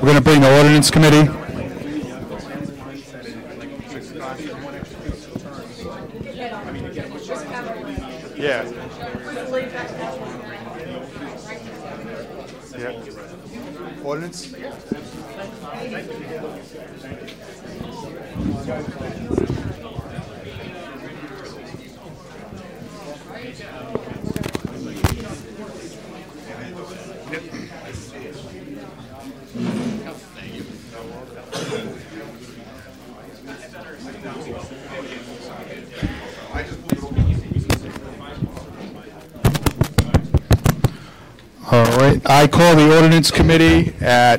We're going to bring the ordinance committee. Yeah. Yeah. Ordinance? All right. I call the ordinance committee at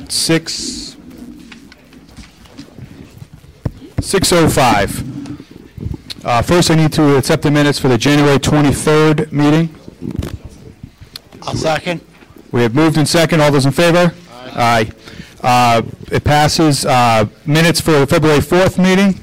6:05. First, I need to accept the minutes for the January 23rd meeting. I'll second. We have moved in second. All those in favor? Aye. It passes. Minutes for the February 4th meeting.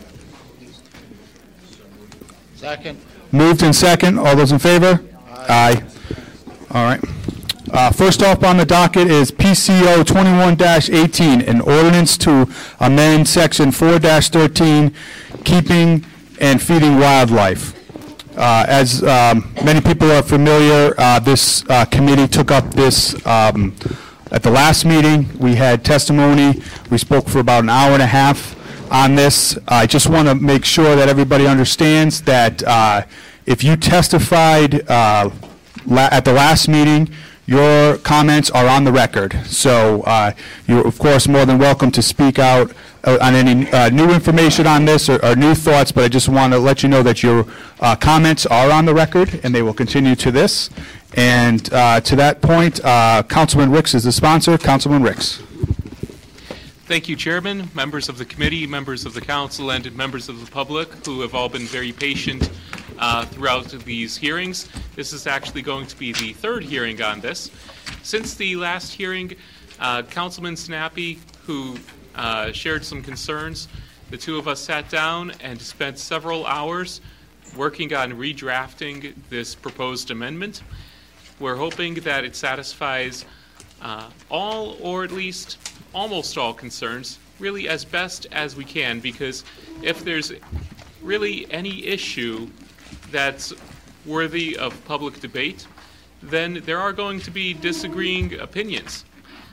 Second. Moved in second. All those in favor? Aye. All right. First off on the docket is PCO 21-18, an ordinance to amend Section 4-13, keeping and feeding wildlife. As many people are familiar, this committee took up this at the last meeting. We had testimony. We spoke for about an hour and a half on this. I just want to make sure that everybody understands that if you testified at the last meeting, your comments are on the record. So you're, of course, more than welcome to speak out on any new information on this or new thoughts, but I just want to let you know that your comments are on the record, and they will continue to this. And to that point, Councilman Ricks is the sponsor. Councilman Ricks. Thank you, Chairman, members of the committee, members of the council, and members of the public who have all been very patient throughout these hearings. This is actually going to be the third hearing on this. Since the last hearing, Councilman Snappy, who shared some concerns, the two of us sat down and spent several hours working on redrafting this proposed amendment. We're hoping that it satisfies all, or at least almost all, concerns, really as best as we can, because if there's really any issue that's worthy of public debate, then there are going to be disagreeing opinions.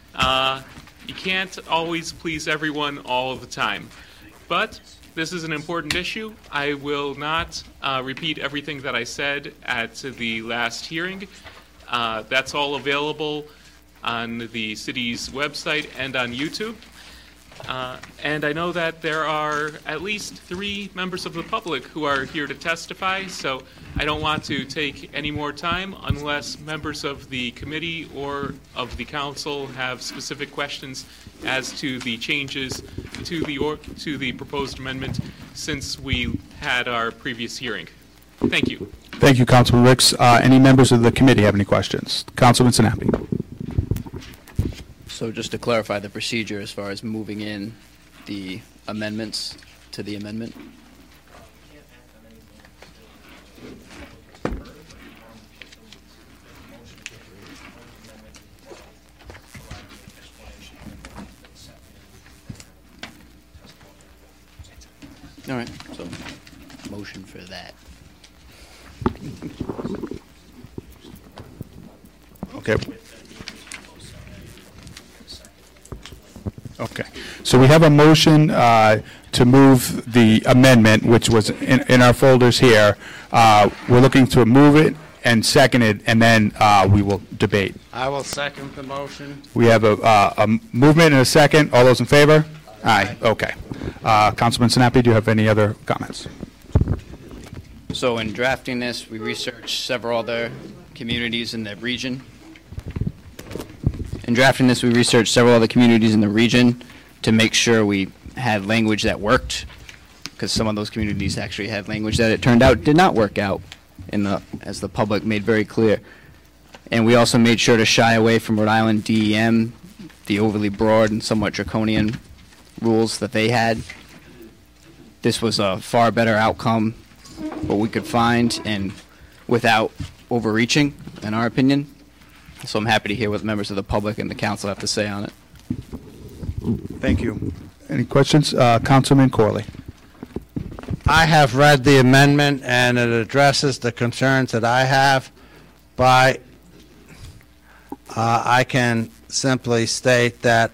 You can't always please everyone all of the time, but this is an important issue. I will not repeat everything that I said at the last hearing. That's all available on the city's website and on YouTube. And I know that there are at least 3 members of the public who are here to testify, so I don't want to take any more time unless members of the committee or of the council have specific questions as to the changes to the proposed amendment since we had our previous hearing. Thank you. Thank you, Councilman Ricks. Any members of the committee have any questions? Councilman Snappy. So just to clarify the procedure as far as moving in the amendments to the amendment. All right, so motion for that. Okay. Okay. So we have a motion to move the amendment, which was in our folders here. We're looking to move it and second it, and then we will debate. I will second the motion. We have a movement and a second. All those in favor? Aye. Okay. Councilman Snappy, do you have any other comments? So in drafting this, we researched several other communities in the region. In drafting this, we researched several other communities in the region to make sure we had language that worked, because some of those communities actually had language that it turned out did not work out, as the public made very clear. And we also made sure to shy away from Rhode Island DEM, the overly broad and somewhat draconian rules that they had. This was a far better outcome, what we could find, and without overreaching, in our opinion. So I'm happy to hear what members of the public and the council have to say on it. Thank you. Any questions? Councilman Corley. I have read the amendment, and it addresses the concerns that I have, but I can simply state that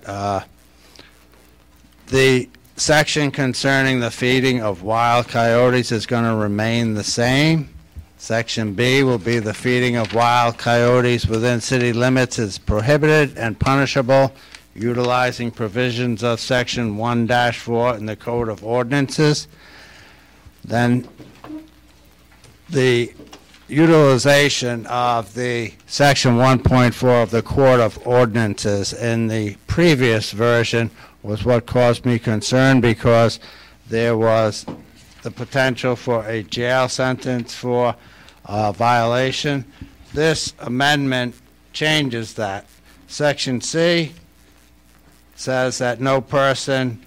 the section concerning the feeding of wild coyotes is going to remain the same. Section B will be the feeding of wild coyotes within city limits is prohibited and punishable, utilizing provisions of Section 1-4 in the Code of Ordinances. Then the utilization of the Section 1.4 of the Code of Ordinances in the previous version was what caused me concern, because there was the potential for a jail sentence for violation. This amendment changes that. Section C says that no person,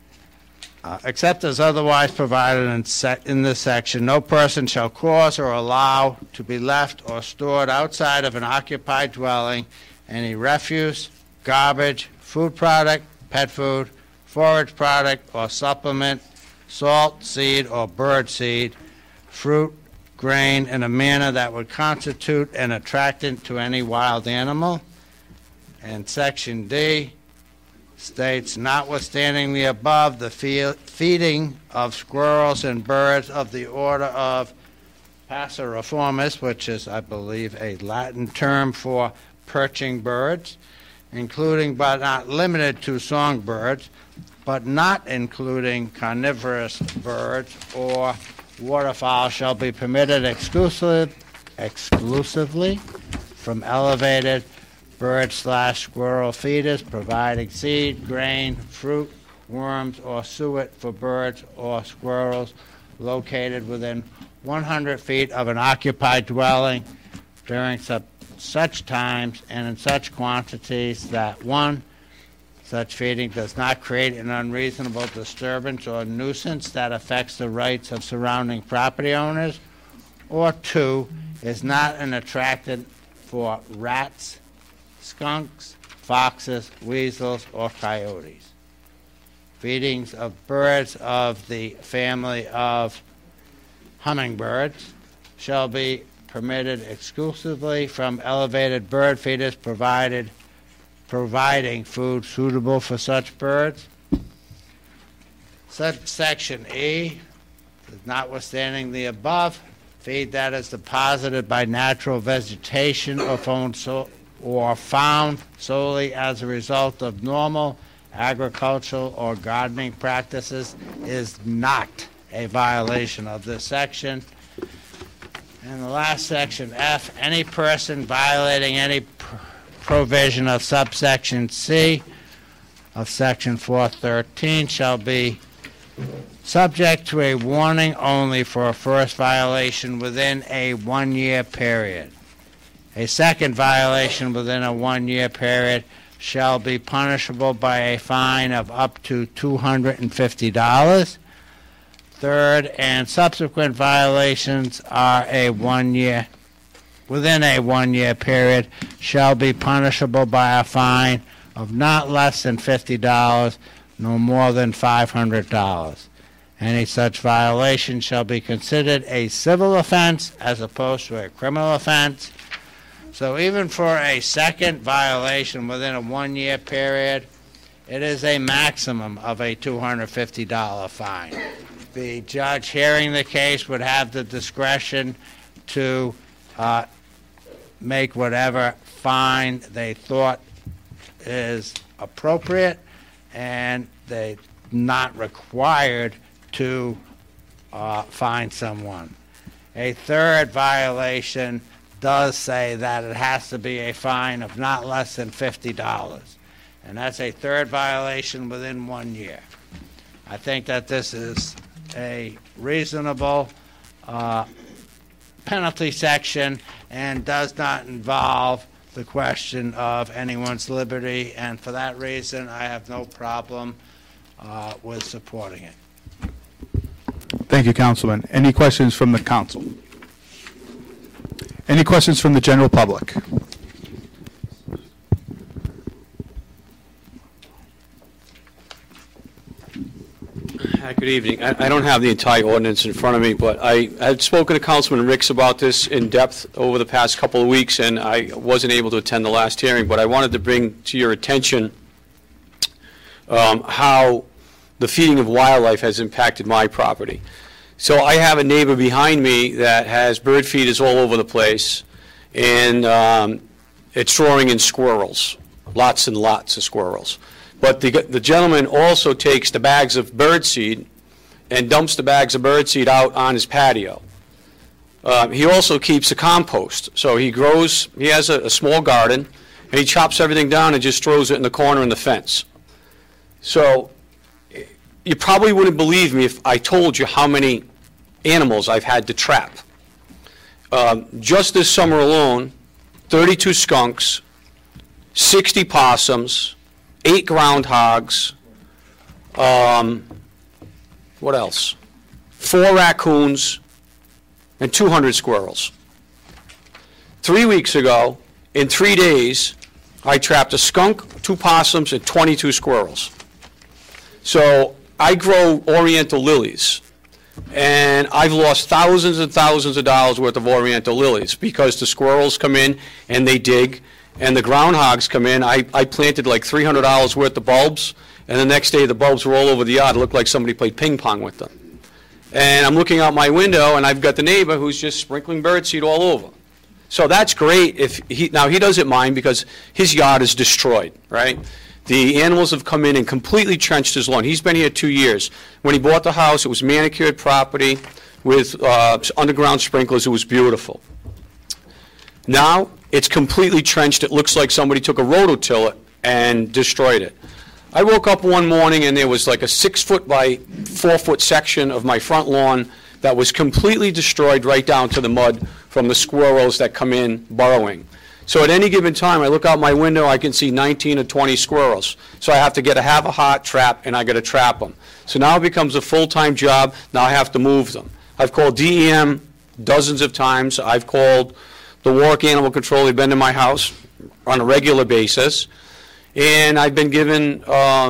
except as otherwise provided in this section, no person shall cause or allow to be left or stored outside of an occupied dwelling any refuse, garbage, food product, pet food, forage product or supplement, salt, seed, or bird seed, fruit, grain in a manner that would constitute an attractant to any wild animal. And Section D states, notwithstanding the above, the feeding of squirrels and birds of the order of Passeriformis, which is, I believe, a Latin term for perching birds, including but not limited to songbirds, but not including carnivorous birds or waterfowl, shall be permitted exclusively from elevated bird/squirrel feeders, providing seed, grain, fruit, worms, or suet for birds or squirrels located within 100 feet of an occupied dwelling during such times and in such quantities that 1, such feeding does not create an unreasonable disturbance or nuisance that affects the rights of surrounding property owners, or 2, is not an attractant for rats, skunks, foxes, weasels, or coyotes. Feedings of birds of the family of hummingbirds shall be permitted exclusively from elevated bird feeders providing food suitable for such birds. Section E, notwithstanding the above, feed that is deposited by natural vegetation or found solely as a result of normal agricultural or gardening practices is not a violation of this section. And the last section, F, any person violating any provision of subsection C of section 413 shall be subject to a warning only for a first violation within a 1-year period. A second violation within a 1-year period shall be punishable by a fine of up to $250. Third and subsequent violations are within a 1-year period shall be punishable by a fine of not less than $50, no more than $500. Any such violation shall be considered a civil offense as opposed to a criminal offense. So even for a second violation within a 1-year period, it is a maximum of a $250 fine. The judge hearing the case would have the discretion to make whatever fine they thought is appropriate, and they're not required to fine someone. A third violation does say that it has to be a fine of not less than $50, and that's a third violation within 1 year. I think that this is a reasonable penalty section and does not involve the question of anyone's liberty, and for that reason I have no problem with supporting it. Thank you, Councilman. Any questions from the council? Any questions from the general public? Good evening. I don't have the entire ordinance in front of me, but I had spoken to Councilman Ricks about this in depth over the past couple of weeks, and I wasn't able to attend the last hearing, but I wanted to bring to your attention how the feeding of wildlife has impacted my property. So I have a neighbor behind me that has bird feeders all over the place, and it's drawing in squirrels, lots and lots of squirrels. But the gentleman also takes the bags of bird seed and dumps the bags of bird seed out on his patio. He also keeps a compost. So he has a small garden, and he chops everything down and just throws it in the corner in the fence. So you probably wouldn't believe me if I told you how many animals I've had to trap. Just this summer alone, 32 skunks, 60 possums, 8 groundhogs, what else? 4 raccoons, and 200 squirrels. 3 weeks ago, in 3 days, I trapped a skunk, 2 possums, and 22 squirrels. So I grow oriental lilies, and I've lost thousands and thousands of dollars worth of oriental lilies because the squirrels come in and they dig, and the groundhogs come in. I planted like $300 worth of bulbs, and the next day the bulbs were all over the yard. It looked like somebody played ping pong with them. And I'm looking out my window, and I've got the neighbor who's just sprinkling birdseed all over. So that's great. Now he doesn't mind because his yard is destroyed, right? The animals have come in and completely trenched his lawn. He's been here 2 years. When he bought the house, it was manicured property with underground sprinklers. It was beautiful. Now it's completely trenched. It looks like somebody took a rototiller and destroyed it. I woke up one morning and there was like a 6-foot by 4-foot section of my front lawn that was completely destroyed right down to the mud from the squirrels that come in burrowing. So at any given time, I look out my window, I can see 19 or 20 squirrels. So I have to have a hot trap, and I got to trap them. So now it becomes a full-time job. Now I have to move them. I've called DEM dozens of times. I've called the Warwick Animal Control. They've been to my house on a regular basis. And I've been given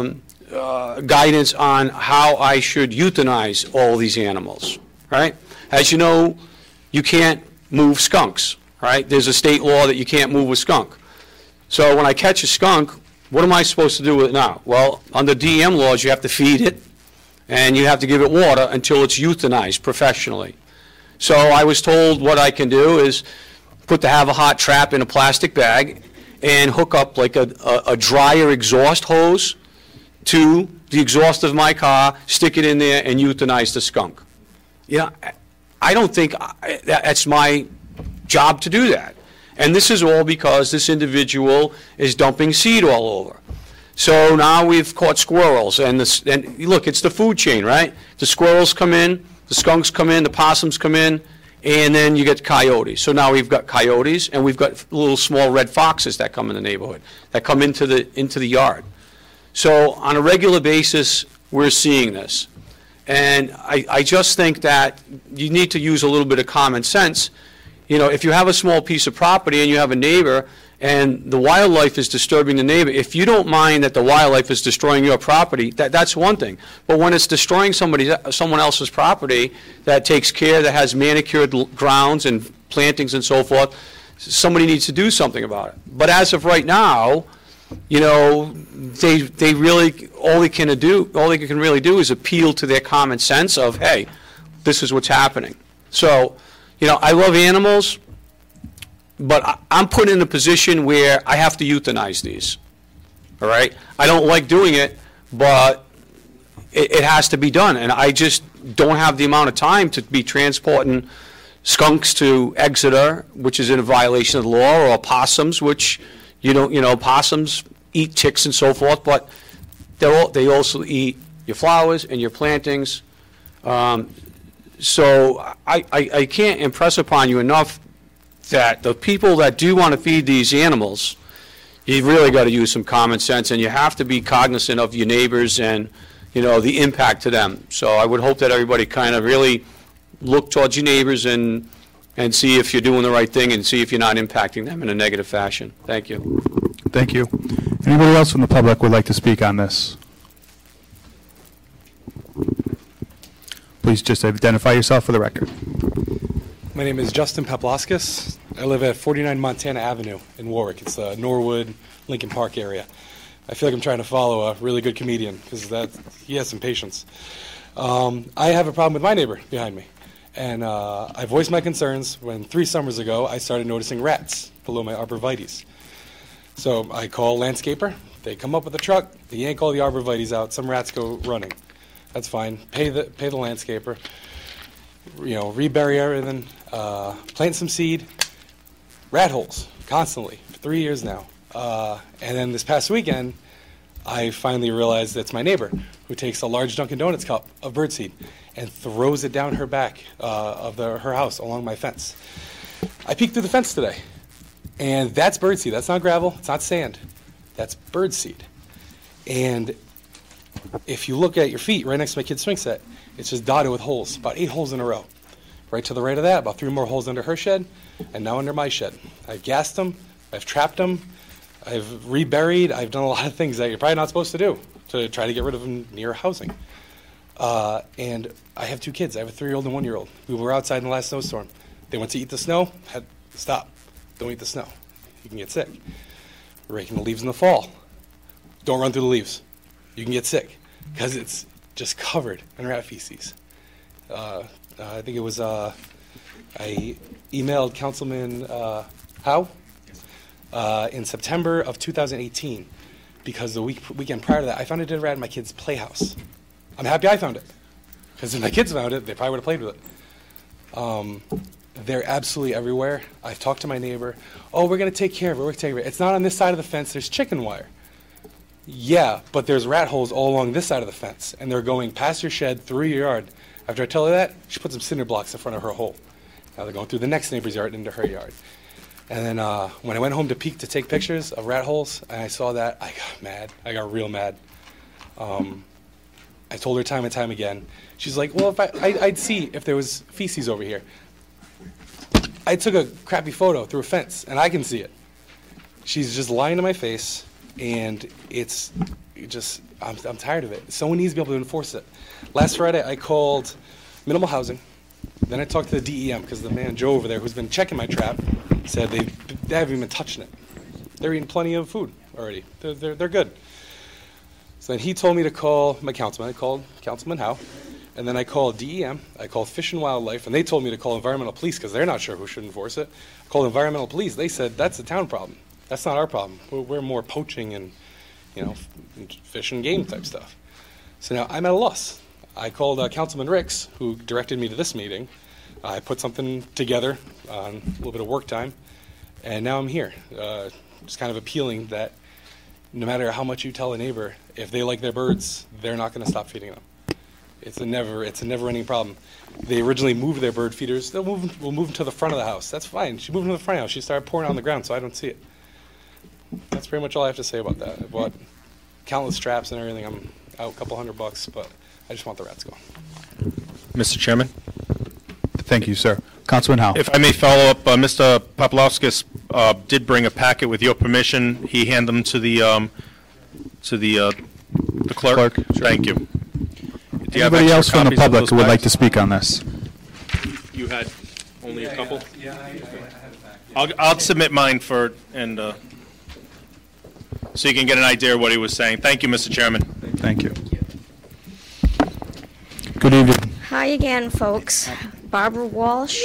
guidance on how I should euthanize all these animals, right? As you know, you can't move skunks, right? There's a state law that you can't move a skunk. So when I catch a skunk, what am I supposed to do with it now? Well, under DEM laws, you have to feed it, and you have to give it water until it's euthanized professionally. So I was told what I can do is have a hot trap in a plastic bag and hook up like a dryer exhaust hose to the exhaust of my car, stick it in there, and euthanize the skunk. You know, I don't think that's my job to do that. And this is all because this individual is dumping seed all over. So now we've caught squirrels, and look, it's the food chain, right? The squirrels come in, the skunks come in, the possums come in, and then you get coyotes. So now we've got coyotes, and we've got little small red foxes that come in the neighborhood, that come into the yard. So on a regular basis, we're seeing this. And I just think that you need to use a little bit of common sense. You know, if you have a small piece of property and you have a neighbor and the wildlife is disturbing the neighbor, if you don't mind that the wildlife is destroying your property, that's one thing. But when it's destroying someone else's property that takes care, that has manicured grounds and plantings and so forth, somebody needs to do something about it. But as of right now, you know, they really, all they can really do is appeal to their common sense of, hey, this is what's happening. So, you know, I love animals, but I'm put in a position where I have to euthanize these, all right? I don't like doing it, but it has to be done, and I just don't have the amount of time to be transporting skunks to Exeter, which is in a violation of the law, or possums, which, possums eat ticks and so forth, but they also eat your flowers and your plantings. So I can't impress upon you enough that the people that do want to feed these animals, you've really got to use some common sense, and you have to be cognizant of your neighbors and, you know, the impact to them. So I would hope that everybody kind of really look towards your neighbors and see if you're doing the right thing and see if you're not impacting them in a negative fashion. Thank you. Thank you. Anybody else from the public would like to speak on this? Please just identify yourself for the record. My name is Justin Peploskis. I live at 49 Montana Avenue in Warwick. It's the Norwood, Lincoln Park area. I feel like I'm trying to follow a really good comedian because he has some patience. I have a problem with my neighbor behind me. And I voiced my concerns when 3 summers ago I started noticing rats below my arborvitaes. So I call landscaper. They come up with a truck. They yank all the arborvitaes out. Some rats go running. That's fine. Pay the landscaper. Rebury everything. Plant some seed. Rat holes constantly for 3 years now. And then this past weekend, I finally realized it's my neighbor who takes a large Dunkin' Donuts cup of birdseed and throws it down her back of her house along my fence. I peeked through the fence today, and that's birdseed. That's not gravel. It's not sand. That's birdseed. And if you look at your feet right next to my kid's swing set, it's just dotted with holes, about 8 holes in a row. Right to the right of that, about 3 more holes under her shed, and now under my shed. I've gassed them. I've trapped them. I've reburied. I've done a lot of things that you're probably not supposed to do to try to get rid of them near housing. And I have 2 kids. I have a 3-year-old and 1-year-old. We were outside in the last snowstorm. They went to eat the snow. Had stop. Don't eat the snow. You can get sick. We're raking the leaves in the fall. Don't run through the leaves. You can get sick because it's just covered in rat feces. I think it was I emailed Councilman Howe in September of 2018 because the weekend prior to that, I found a dead rat in my kid's playhouse. I'm happy I found it because if my kids found it, they probably would have played with it. They're absolutely everywhere. I've talked to my neighbor. Oh, we're going to take care of it. We're going to take care of it. It's not on this side of the fence. There's chicken wire. Yeah, but there's rat holes all along this side of the fence, and they're going past your shed, through your yard. After I tell her that, she puts some cinder blocks in front of her hole. Now they're going through the next neighbor's yard into her yard. And then when I went home to peek to take pictures of rat holes, and I saw that, I got mad. I got real mad. I told her time and time again. She's like, well, if I'd see if there was feces over here. I took a crappy photo through a fence, and I can see it. She's just lying to my face, and I'm tired of it. Someone needs to be able to enforce it. Last Friday, I called Minimal Housing. Then I talked to the DEM, because the man, Joe, over there, who's been checking my trap, said they haven't even been touching it. They're eating plenty of food already. They're good. So then he told me to call my councilman. I called Councilman Howe. And then I called DEM, I called Fish and Wildlife, and they told me to call environmental police because they're not sure who should enforce it. I called environmental police. They said, that's a town problem. That's not our problem. We're more poaching and, fish and game type stuff. So now I'm at a loss. I called Councilman Ricks, who directed me to this meeting. I put something together on a little bit of work time, and now I'm here. Just kind of appealing that no matter how much you tell a neighbor, if they like their birds, they're not going to stop feeding them. It's a never-ending problem. They originally moved their bird feeders. We'll move them to the front of the house. That's fine. She moved them to the front of the house. She started pouring on the ground, so I don't see it. That's pretty much all I have to say about that. I bought countless traps and everything. I'm out a couple $100, but I just want the rats gone. Mr. Chairman, Thank you, sir. Councilman Howe. if I may follow up, Mr. Paplovskis did bring a packet with your permission. He handed them to the clerk. Clerk, sure. Thank you. Do you have Anybody extra else from the copies of public those who would like to packs? speak on this? You had only a couple? I'll submit mine so you can get an idea of what he was saying. Thank you, Mr. Chairman. Thank you. Good evening. Hi again, folks. Barbara Walsh.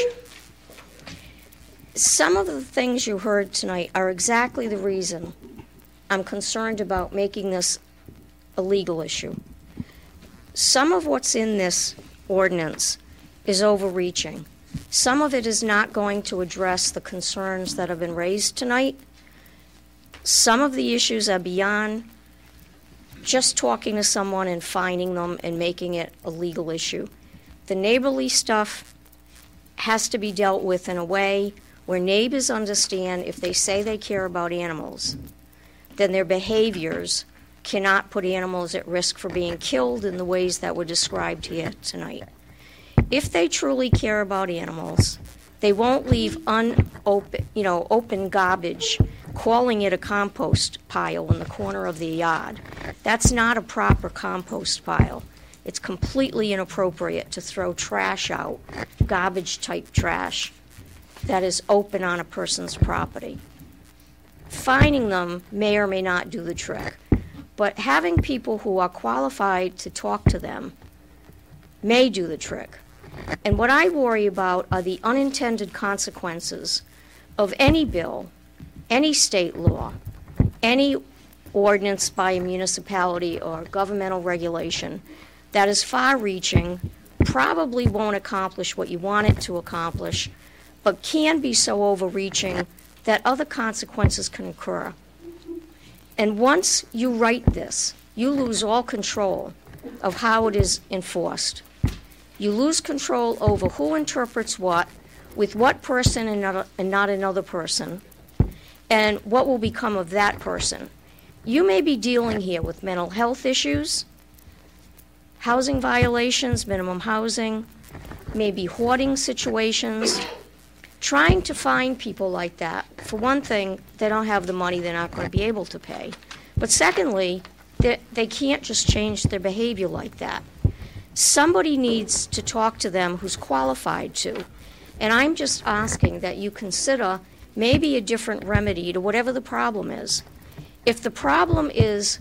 Some of the things you heard tonight are exactly the reason I'm concerned about making this a legal issue. Some of what's in this ordinance is overreaching. Some of it is not going to address the concerns that have been raised tonight. Some of the issues are beyond just talking to someone and fining them and making it a legal issue. The neighborly stuff has to be dealt with in a way where neighbors understand if they say they care about animals, then their behaviors cannot put animals at risk for being killed in the ways that were described here tonight. If they truly care about animals, they won't leave open garbage, calling it a compost pile in the corner of the yard. That's not a proper compost pile. it's completely inappropriate to throw trash out, garbage-type trash, that is open on a person's property. Fining them may or may not do the trick, but having people who are qualified to talk to them may do the trick. And what I worry about are the unintended consequences of any bill, any state law, any ordinance by a municipality or governmental regulation that is far-reaching, probably won't accomplish what you want it to accomplish, but can be so overreaching that other consequences can occur. And once you write this, you lose all control of how it is enforced. You lose control over who interprets what, with what person and not another person, and what will become of that person. You may be dealing here with mental health issues, housing violations, minimum housing, maybe hoarding situations. Trying to find people like that, for one thing, they don't have the money, they're not going to be able to pay. But secondly, they can't just change their behavior like that. Somebody needs to talk to them who's qualified to. And I'm just asking that you consider maybe a different remedy to whatever the problem is. If the problem is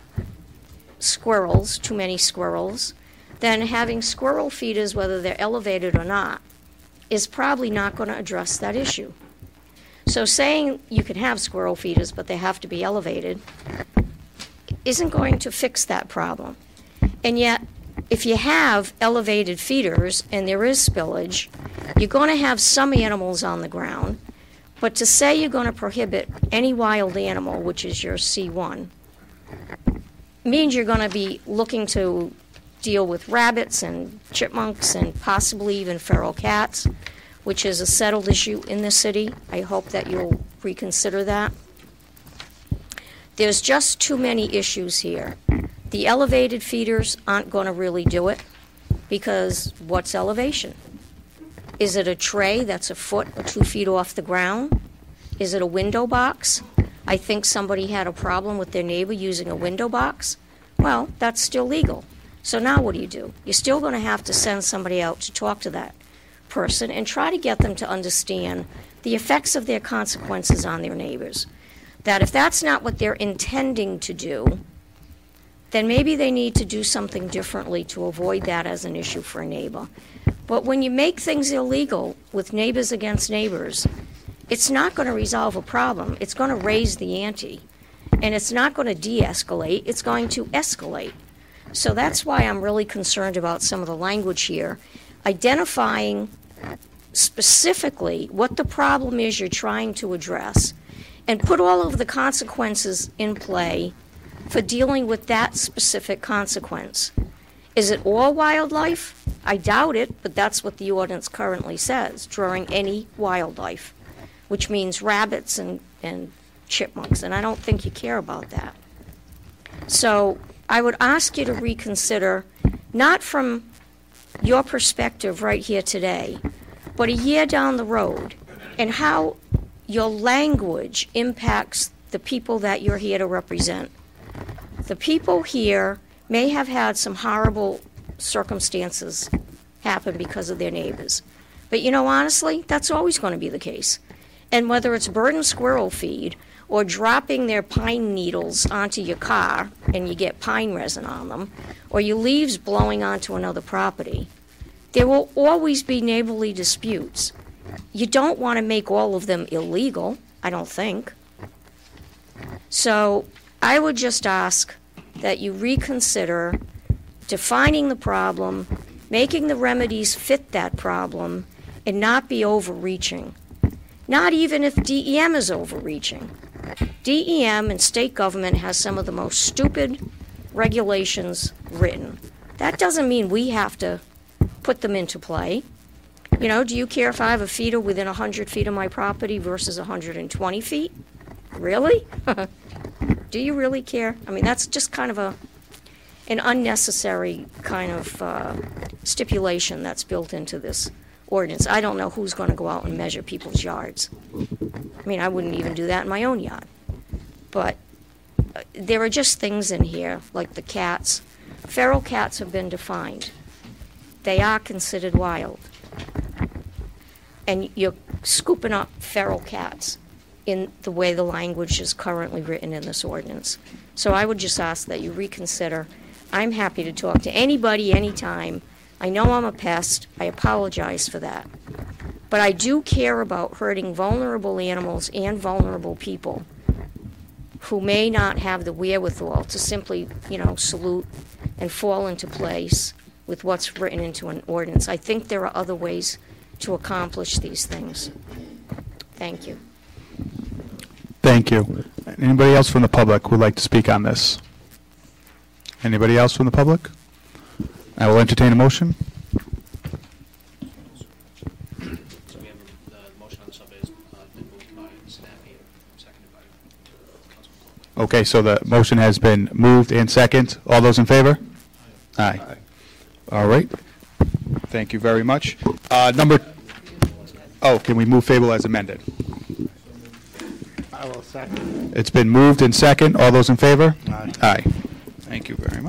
squirrels, too many squirrels, then having squirrel feeders, whether they're elevated or not, is probably not going to address that issue. So saying you can have squirrel feeders, but they have to be elevated, isn't going to fix that problem. And yet, if you have elevated feeders and there is spillage, you're going to have some animals on the ground. But to say you're going to prohibit any wild animal, which is your C1, means you're going to be looking to deal with rabbits and chipmunks and possibly even feral cats, which is a settled issue in the city. I hope that you'll reconsider that. There's just too many issues here. The elevated feeders aren't going to really do it, because what's elevation? Is it a tray that's a foot or 2 feet off the ground? Is it a window box? I think somebody had a problem with their neighbor using a window box. Well, that's still legal. So now what do? You're still going to have to send somebody out to talk to that person and try to get them to understand the effects of their consequences on their neighbors. That if that's not what they're intending to do, then maybe they need to do something differently to avoid that as an issue for a neighbor. But when you make things illegal with neighbors against neighbors, it's not going to resolve a problem. It's going to raise the ante. And it's not going to de-escalate. It's going to escalate. So that's why I'm really concerned about some of the language here, identifying specifically what the problem is you're trying to address, and put all of the consequences in play for dealing with that specific consequence. Is it all wildlife? I doubt it, but that's what the ordinance currently says, drawing any wildlife, which means rabbits and chipmunks, and I don't think you care about that. So I would ask you to reconsider, not from your perspective right here today, but a year down the road, and how your language impacts the people that you're here to represent. The people here may have had some horrible circumstances happen because of their neighbors. But you know, honestly, that's always going to be the case. And whether it's bird and squirrel feed, or dropping their pine needles onto your car and you get pine resin on them, or your leaves blowing onto another property, there will always be neighborly disputes. You don't want to make all of them illegal, I don't think. So I would just ask that you reconsider defining the problem, making the remedies fit that problem, and not be overreaching. Not even if DEM is overreaching. DEM and state government has some of the most stupid regulations written. That doesn't mean we have to put them into play. You know, do you care if I have a feeder within 100 feet of my property versus 120 feet? Really? Do you really care? I mean, that's just kind of an unnecessary kind of stipulation that's built into this ordinance. I don't know who's going to go out and measure people's yards. I mean, I wouldn't even do that in my own yard. But there are just things in here, like the cats, feral cats have been defined. They are considered wild. And you're scooping up feral cats in the way the language is currently written in this ordinance. So I would just ask that you reconsider. I'm happy to talk to anybody, anytime. I know I'm a pest. I apologize for that. But I do care about hurting vulnerable animals and vulnerable people who may not have the wherewithal to simply, salute and fall into place with what's written into an ordinance. I think there are other ways to accomplish these things. Thank you. Thank you. Anybody else from the public who would like to speak on this? Anybody else from the public? I will entertain a motion. So we have the motion on the sub is been moved by Snappy, seconded by Councilman Corbett. Okay, so the motion has been moved and second. All those in favor? Aye. All right. Thank you very much. Can we move Fable as amended? I will second. It's been moved and second. All those in favor? Aye. Aye. Thank you very much.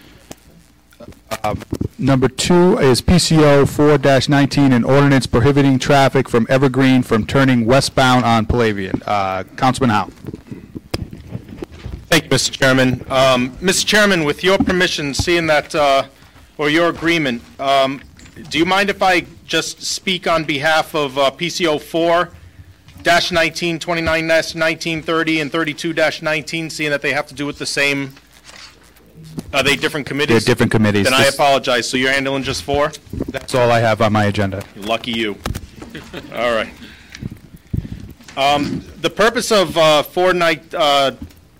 Number 2 is PCO 4-19, an ordinance prohibiting traffic from Evergreen from turning westbound on Palavian. Councilman Howe. Thank you, Mr. Chairman. Mr. Chairman, with your permission, seeing that, or your agreement, do you mind if I just speak on behalf of PCO 4-19, 29-1930, and 32-19, seeing that they have to do with the same? Are they different committees? They're different committees. Then I apologize. So you're handling just 4? That's all I have on my agenda. Lucky you. All right. The purpose of PCO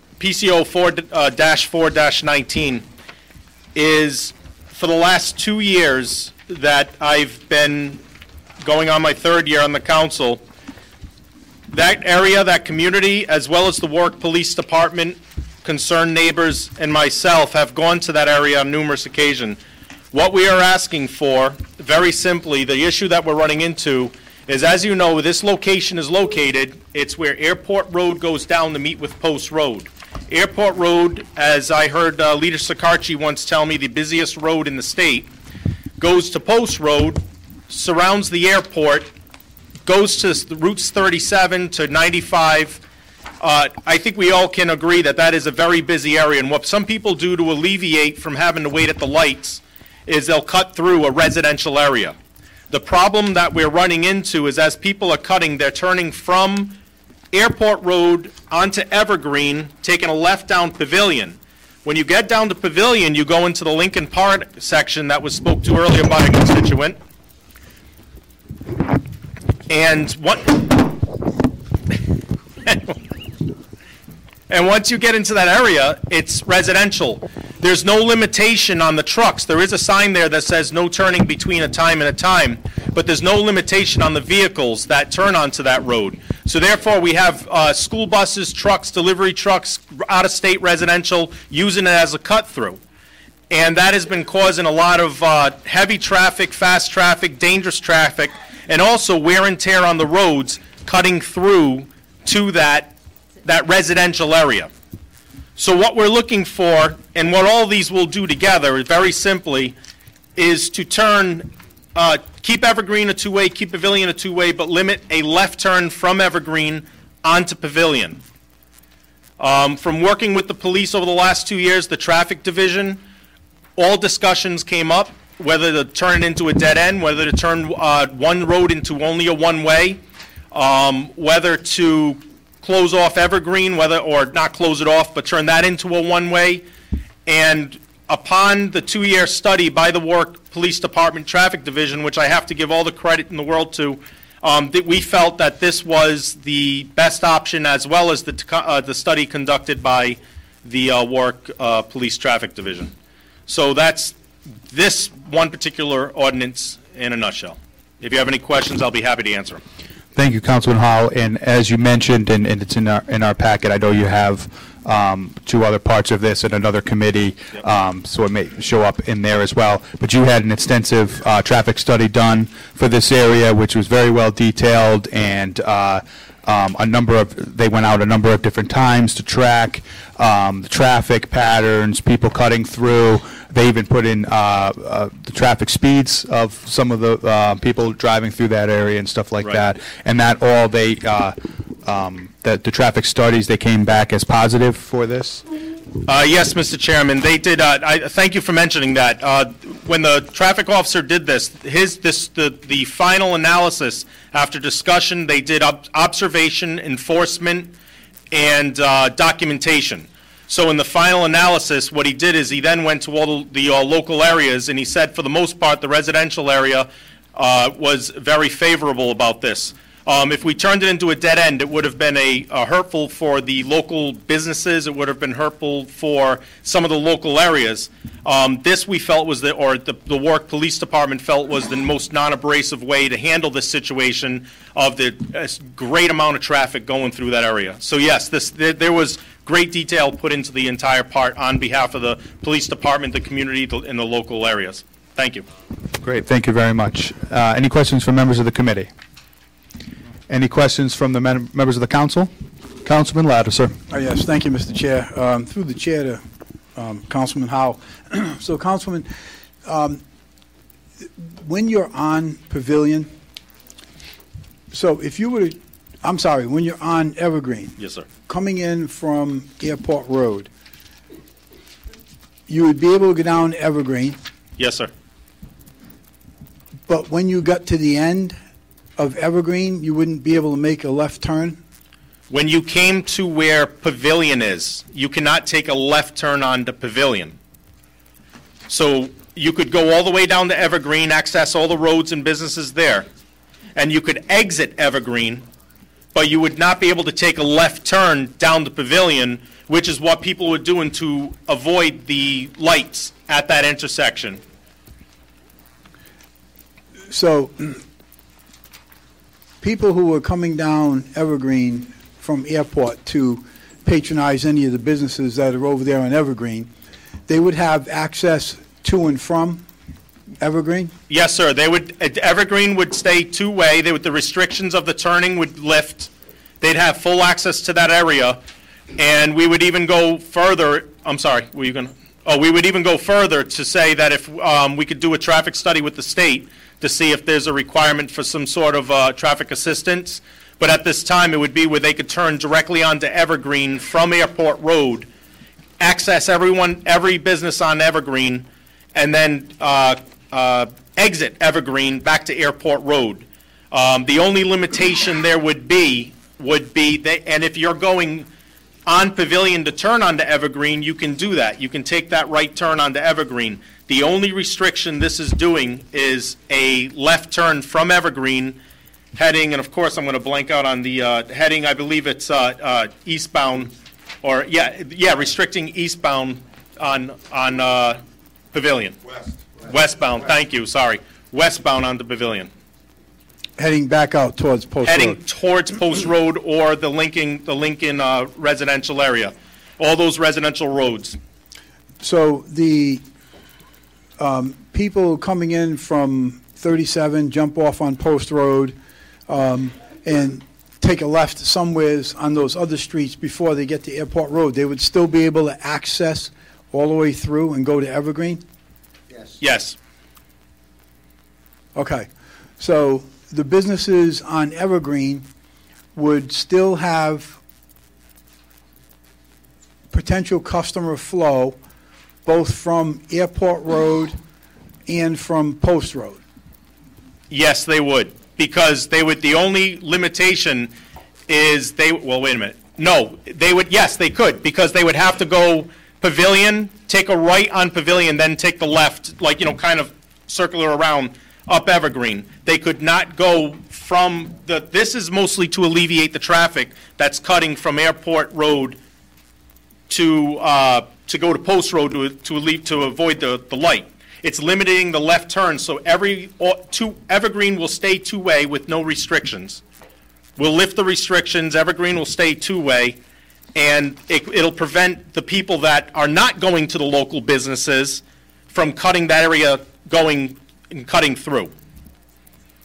4-4-19 is for the last 2 years that I've been going on my 3rd year on the council, that area, that community, as well as the Warwick Police Department, concerned neighbors, and myself have gone to that area on numerous occasions. What we are asking for, very simply, the issue that we're running into is, as you know, this location is located, it's where Airport Road goes down to meet with Post Road. Airport Road, as I heard Leader Sicarci once tell me, the busiest road in the state, goes to Post Road, surrounds the airport, goes to routes 37 to 95. I think we all can agree that that is a very busy area, and what some people do to alleviate from having to wait at the lights is they'll cut through a residential area. The problem that we're running into is as people are cutting, they're turning from Airport Road onto Evergreen, taking a left down Pavilion. When you get down to Pavilion, you go into the Lincoln Park section that was spoke to earlier by a constituent. And and once you get into that area, it's residential. There's no limitation on the trucks. There is a sign there that says no turning between a time and a time, but there's no limitation on the vehicles that turn onto that road. So therefore, we have school buses, trucks, delivery trucks, out-of-state residential, using it as a cut-through. And that has been causing a lot of heavy traffic, fast traffic, dangerous traffic, and also wear and tear on the roads cutting through to that residential area. So what we're looking for, and what all these will do together, very simply, is to turn, keep Evergreen a two-way, keep Pavilion a two-way, but limit a left turn from Evergreen onto Pavilion. From working with the police over the last 2 years, the traffic division, all discussions came up, whether to turn it into a dead end, whether to turn one road into only a one-way, whether to close off Evergreen, or not close it off, but turn that into a one-way. And upon the 2-year study by the Warwick Police Department Traffic Division, which I have to give all the credit in the world to, that we felt that this was the best option, as well as the study conducted by the Warwick Police Traffic Division. So that's this one particular ordinance in a nutshell. If you have any questions, I'll be happy to answer them. Thank you, Councilman Howell. And as you mentioned, and it's in our packet, I know you have 2 other parts of this in another committee, so it may show up in there as well. But you had an extensive traffic study done for this area, which was very well detailed and they went out a number of different times to track the traffic patterns, people cutting through. They even put in the traffic speeds of some of the people driving through that area and stuff like Right. that. And that all that the traffic studies, they came back as positive for this? Yes, Mr. Chairman, they did. Thank you for mentioning that. When the traffic officer did this, the final analysis after discussion, they did observation, enforcement, and documentation. So in the final analysis, what he did is he then went to all the local areas, and he said, for the most part, the residential area was very favorable about this. If we turned it into a dead end, it would have been a hurtful for the local businesses. It would have been hurtful for some of the local areas. This we felt was the Warwick Police Department felt was the most non-abrasive way to handle this situation of the great amount of traffic going through that area. So yes, there was great detail put into the entire part on behalf of the police department, the community, and the local areas. Thank you. Great, thank you very much. Any questions from members of the committee? Any questions from the members of the council? Councilman Ladder, sir. Yes, thank you, Mr. Chair. Through the chair to Councilman Howe. So, Councilman, when you're on Pavilion, so if you were to, I'm sorry, when you're on Evergreen, Yes, sir. coming in from Airport Road, you would be able to go down Evergreen, Yes, sir. but when you got to the end of Evergreen, you wouldn't be able to make a left turn? When you came to where Pavilion is, you cannot take a left turn onto Pavilion. So you could go all the way down to Evergreen, access all the roads and businesses there, and you could exit Evergreen, but you would not be able to take a left turn down to Pavilion, which is what people were doing to avoid the lights at that intersection. So, people who were coming down Evergreen from Airport to patronize any of the businesses that are over there on Evergreen, they would have access to and from Evergreen? Yes, sir. They would. Evergreen would stay two-way. The restrictions of the turning would lift. They'd have full access to that area, and we would even go further. I'm sorry. Were you going to? Oh, we would even go further to say that if we could do a traffic study with the state to see if there's a requirement for some sort of traffic assistance. But at this time, it would be where they could turn directly onto Evergreen from Airport Road, access every business on Evergreen, and then exit Evergreen back to Airport Road. The only limitation there would be that, and if you're going on Pavilion to turn onto Evergreen, you can do that. You can take that right turn onto Evergreen. The only restriction this is doing is a left turn from Evergreen heading, and of course I'm going to blank out on the heading, I believe it's eastbound, or restricting eastbound on Pavilion. Westbound, thank you, sorry. Westbound onto Pavilion. Heading back out towards Post Road? Heading towards Post Road or the Lincoln residential area. All those residential roads. So the people coming in from 37 jump off on Post Road and take a left somewheres on those other streets before they get to Airport Road, they would still be able to access all the way through and go to Evergreen? Yes. Okay. So the businesses on Evergreen would still have potential customer flow both from Airport Road and from Post Road? Yes, they would, because the only limitation is well, wait a minute. No, yes, they could, because they would have to go Pavilion, take a right on Pavilion, then take the left, kind of circular around up Evergreen. They could not go from this is mostly to alleviate the traffic that's cutting from Airport Road to go to Post Road to avoid the light. It's limiting the left turn, so Evergreen will stay two-way with no restrictions. We'll lift the restrictions, Evergreen will stay two-way, and it'll prevent the people that are not going to the local businesses from cutting that area cutting through.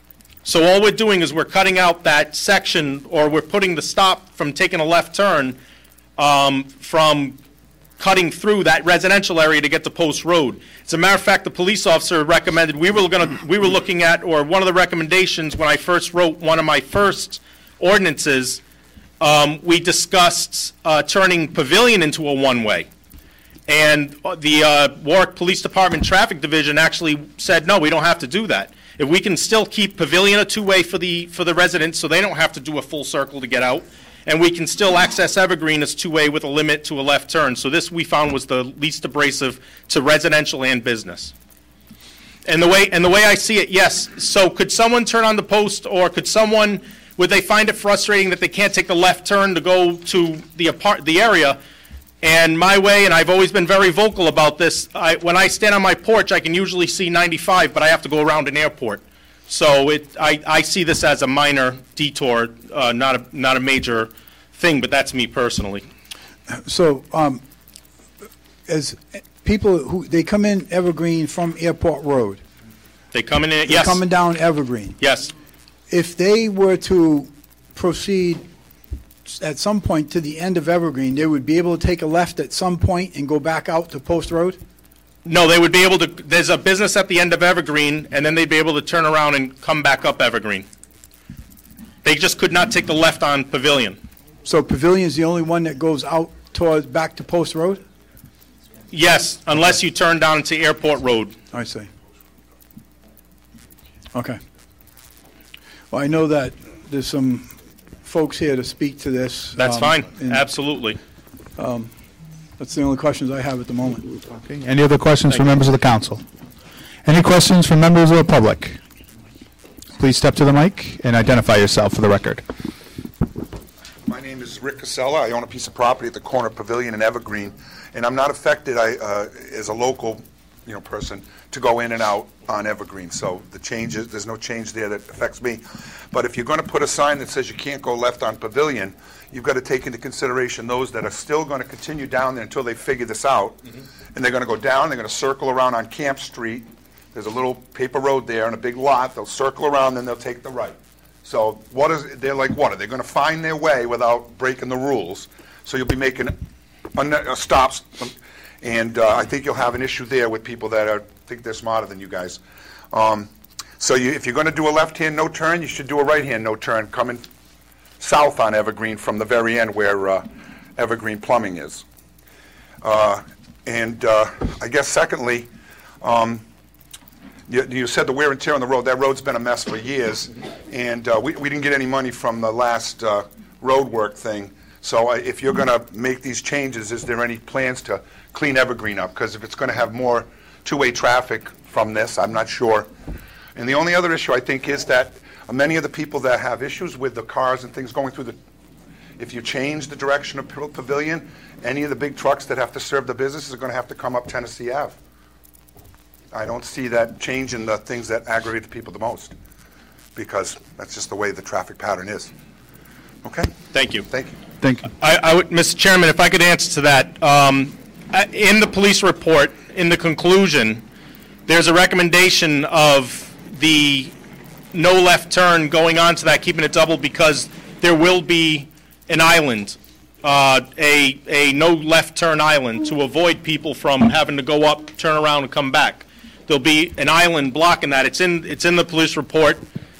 So all we're doing is we're cutting out that section, or we're putting the stop from taking a left turn from cutting through that residential area to get to Post Road. As a matter of fact, the police officer recommended, we were looking at, or one of the recommendations when I first wrote one of my first ordinances, we discussed turning Pavilion into a one-way. And the Warwick Police Department Traffic Division actually said, no, we don't have to do that. If we can still keep Pavilion a two-way for the residents, so they don't have to do a full circle to get out, and we can still access Evergreen as two-way with a limit to a left turn. So this, we found, was the least abrasive to residential and business. And the way I see it, yes. So could someone turn on the post, or would they find it frustrating that they can't take the left turn to go to the area? And my way, and I've always been very vocal about this, when I stand on my porch, I can usually see 95, but I have to go around an airport. So I see this as a minor detour, not a major thing, but that's me personally. So, as people they come in Evergreen from Airport Road. They coming in, They're yes. coming down Evergreen. Yes. If they were to proceed at some point to the end of Evergreen, they would be able to take a left at some point and go back out to Post Road? No, they would be able to, there's a business at the end of Evergreen, and then they'd be able to turn around and come back up Evergreen. They just could not take the left on Pavilion. So Pavilion's the only one that goes out towards, back to Post Road? Yes, unless you turn down to Airport Road. I see. Okay. Well, I know that there's some folks here to speak to this. That's fine, and, absolutely. That's the only questions I have at the moment. Okay. Any other questions from members of the council? Any questions from members of the public? Please step to the mic and identify yourself for the record. My name is Rick Casella. I own a piece of property at the corner of Pavilion and Evergreen, and I'm not affected as a local person to go in and out on Evergreen. So the changes, there's no change there that affects me. But if you're going to put a sign that says you can't go left on Pavilion, you've got to take into consideration those that are still going to continue down there until they figure this out. And they're going to go down, they're going to circle around on Camp Street. There's a little paper road there and a big lot. They'll circle around, then they'll take the right. So they're like, what? Are they going to find their way without breaking the rules? So you'll be making stops. And I think you'll have an issue there with people that think they're smarter than you guys. So if you're going to do a left-hand no-turn, you should do a right-hand no-turn coming south on Evergreen from the very end where Evergreen Plumbing is. And I guess secondly, you said the wear and tear on the road. That road's been a mess for years, and we didn't get any money from the last road work thing. So if you're going to make these changes, is there any plans to clean Evergreen up? Because if it's going to have more two-way traffic from this, I'm not sure. And the only other issue I think is that many of the people that have issues with the cars and things going through if you change the direction of Pavilion, any of the big trucks that have to serve the businesses are going to have to come up Tennessee Ave. I don't see that changing the things that aggravate the people the most, because that's just the way the traffic pattern is. Okay? Thank you. Thank you. Thank you. Mr. Chairman, if I could answer to that. In the police report, in the conclusion, there's a recommendation of the no left turn going on to that, keeping it double, because there will be an island, a no left turn island, to avoid people from having to go up, turn around, and come back. There'll be an island blocking that. It's in the police report.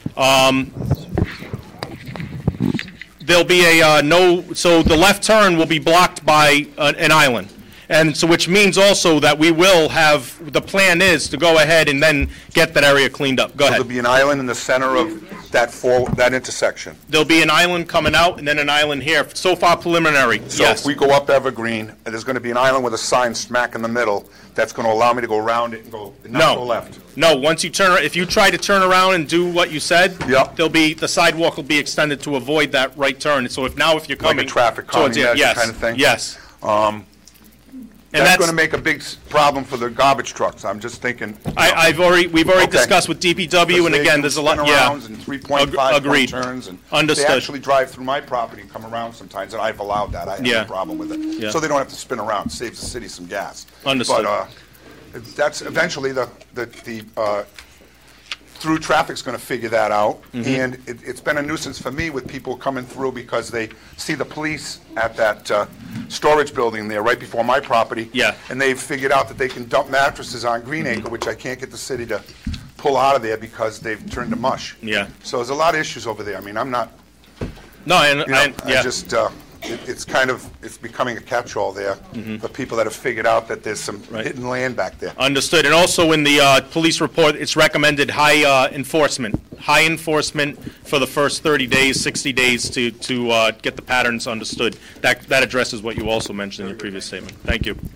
There'll be so the left turn will be blocked by an island. And so, which means also that we will have, the plan is to go ahead and then get that area cleaned up. Go ahead. There'll be an island in the center of that intersection. There'll be an island coming out and then an island here. So far preliminary, So yes. if we go up Evergreen, and there's going to be an island with a sign smack in the middle, that's going to allow me to go around it and not go left. No, once you if you try to turn around and do what you said, Yep. the sidewalk will be extended to avoid that right turn. So if you're coming. Like a traffic calming towards it, measure yes, kind of thing? Yes. And That's going to make a big problem for the garbage trucks. I'm just thinking. we've already Okay. discussed with DPW, and again, there's a lot, Spin-arounds and 3.5 agreed. turns, and Understood. they actually drive through my property and come around sometimes, and I've allowed that. I have Yeah. no problem with it. Yeah. So they don't have to spin around. It saves the city some gas. Understood. But that's eventually through traffic's going to figure that out. And it's been a nuisance for me with people coming through because they see the police at that storage building there right before my property. Yeah. And they've figured out that they can dump mattresses on Greenacre, which I can't get the city to pull out of there because they've turned to mush. Yeah. So there's a lot of issues over there. I mean, I'm not, No, you know, yeah. I just, it's kind of, it's becoming a catch-all there for people that have figured out that there's some hidden land back there. Understood. And also in the police report, it's recommended high enforcement for the first 30 days, 60 days to get the patterns understood. That addresses what you also mentioned in your previous statement. Thank you.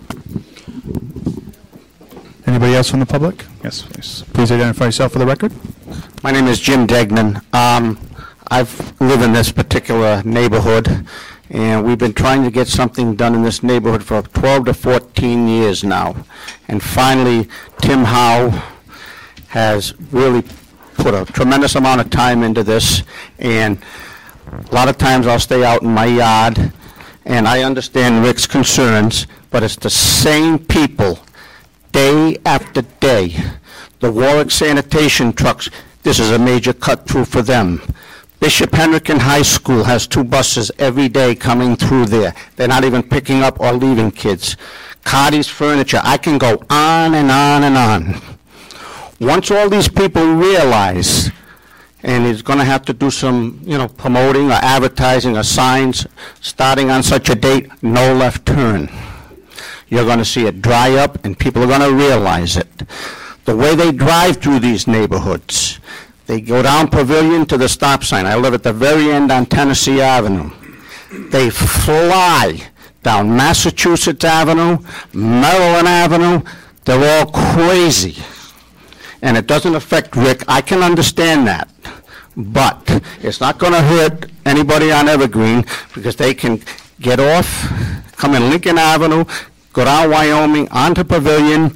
Anybody else from the public? Yes, please. Please identify yourself for the record. My name is Jim Degnan. I've lived in this particular neighborhood, and we've been trying to get something done in this neighborhood for 12 to 14 years now. And finally, Tim Howe has really put a tremendous amount of time into this, and a lot of times I'll stay out in my yard, and I understand Rick's concerns, but it's the same people day after day. The Warwick sanitation trucks, this is a major cut-through for them. Bishop Hendricken High School has 2 buses every day coming through there. They're not even picking up or leaving kids. Cardi's Furniture, I can go on and on and on. Once all these people realize, and he's going to have to do some, promoting or advertising or signs, starting on such a date, no left turn. You're going to see it dry up, and people are going to realize it. The way they drive through these neighborhoods, they go down Pavilion to the stop sign. I live at the very end on Tennessee Avenue. They fly down Massachusetts Avenue, Maryland Avenue. They're all crazy. And it doesn't affect Rick. I can understand that. But it's not going to hurt anybody on Evergreen because they can get off, come in Lincoln Avenue, go down Wyoming, onto Pavilion,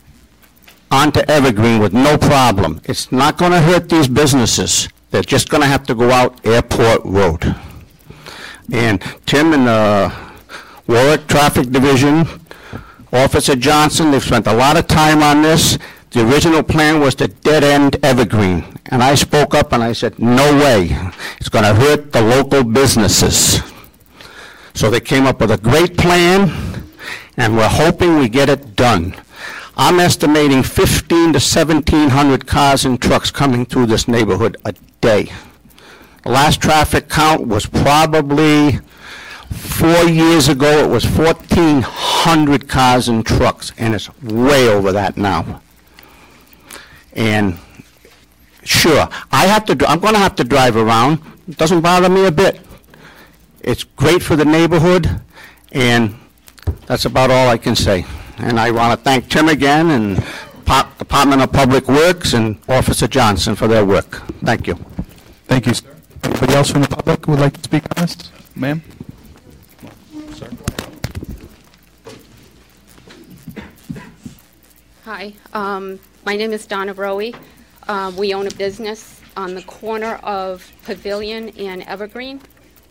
onto Evergreen with no problem. It's not going to hurt these businesses. They're just going to have to go out Airport Road. And Tim and the Warwick Traffic Division, Officer Johnson, they've spent a lot of time on this. The original plan was to dead-end Evergreen. And I spoke up and I said, no way. It's going to hurt the local businesses. So they came up with a great plan, and we're hoping we get it done. I'm estimating 1,500 to 1,700 cars and trucks coming through this neighborhood a day. The last traffic count was probably 4 years ago. It was 1,400 cars and trucks, and it's way over that now. And sure, I'm going to have to drive around. It doesn't bother me a bit. It's great for the neighborhood, and that's about all I can say. And I want to thank Tim again and Department of Public Works and Officer Johnson for their work. Thank you. Thank you, sir. Anybody else from the public who would like to speak on this? Ma'am? Sir. Hi, my name is Donna Rowe. We own a business on the corner of Pavilion and Evergreen.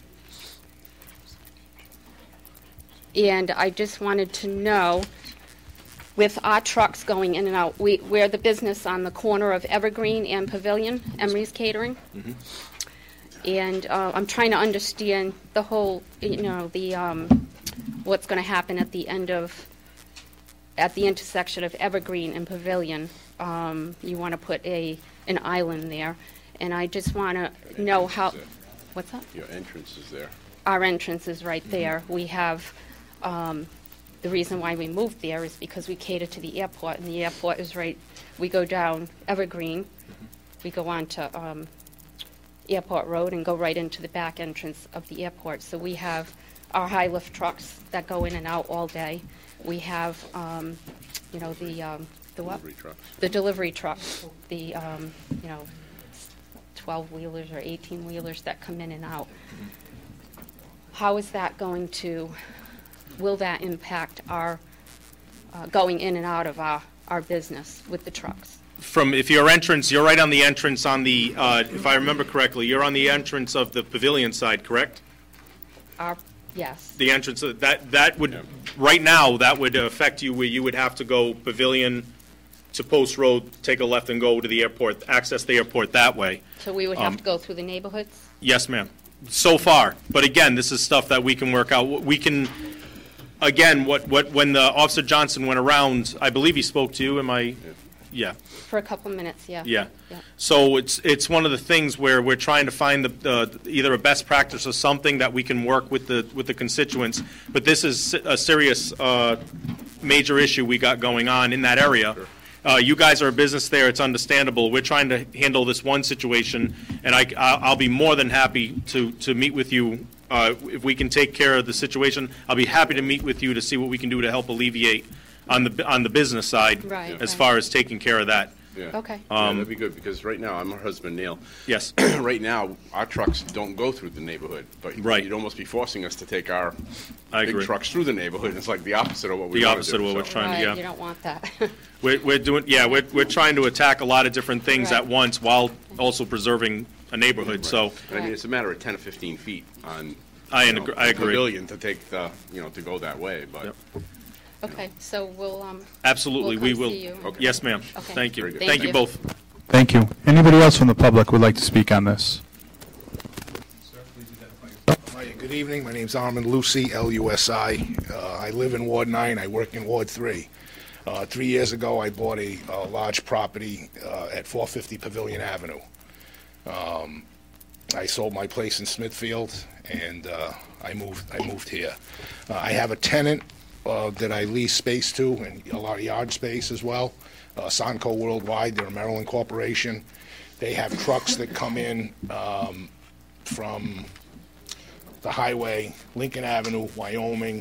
And I just wanted to know, with our trucks going in and out, we're the business on the corner of Evergreen and Pavilion, Emery's Catering. Mm-hmm. And I'm trying to understand the whole, what's going to happen at the intersection of Evergreen and Pavilion. You want to put an island there, and I just want to know how. What's that? Your entrance is there. Our entrance is right there. We have. The reason why we moved there is because we cater to the airport, and the airport is right. We go down Evergreen, we go on to Airport Road and go right into the back entrance of the airport. So we have our high lift trucks that go in and out all day. We have, the what? Delivery trucks. The delivery trucks, the 12-wheelers or 18-wheelers that come in and out. How is that going to? Will that impact our going in and out of our business with the trucks? If your entrance, you're right on the entrance on the, if I remember correctly, you're on the entrance of the Pavilion side, correct? Yes. The entrance, that would, right now, that would affect you where you would have to go Pavilion to Post Road, take a left and go to the airport, access the airport that way. So we would have to go through the neighborhoods? Yes, ma'am. So far. But again, this is stuff that we can work out. We can, again, when the Officer Johnson went around, I believe he spoke to you, am I? Yeah. For a couple minutes, yeah. Yeah. So it's one of the things where we're trying to find either a best practice or something that we can work with the constituents. But this is a serious major issue we got going on in that area. You guys are a business there. It's understandable. We're trying to handle this one situation, and I'll be more than happy to meet with you. If we can take care of the situation, I'll be happy to meet with you to see what we can do to help alleviate on the business side, as far as taking care of that. Yeah. Okay. Yeah, that'd be good, because right now, I'm her husband, Neil. Yes. Right now, our trucks don't go through the neighborhood, but you'd almost be forcing us to take our big trucks through the neighborhood. It's like the opposite of what we want to do. The opposite of what we're trying to, yeah. You don't want that. We're trying to attack a lot of different things at once while also preserving a neighborhood, so. I mean, it's a matter of 10 or 15 feet on, I agree. Pavilion to take the, to go that way, but. Okay, so we'll, Absolutely, we come will. see you. Okay. Yes, ma'am. Okay. Thank you. Very good. Thank you both. Thank you. Anybody else from the public would like to speak on this? Hi, good evening. My name's Armin Lucy, L-U-S-I. I live in Ward 9. I work in Ward 3. 3 years ago, I bought a large property at 450 Pavilion Avenue. I sold my place in Smithfield, and I moved here. I have a tenant that I lease space to, and a lot of yard space as well. Sonco Worldwide, they're a Maryland corporation. They have trucks that come in from the highway, Lincoln Avenue, Wyoming,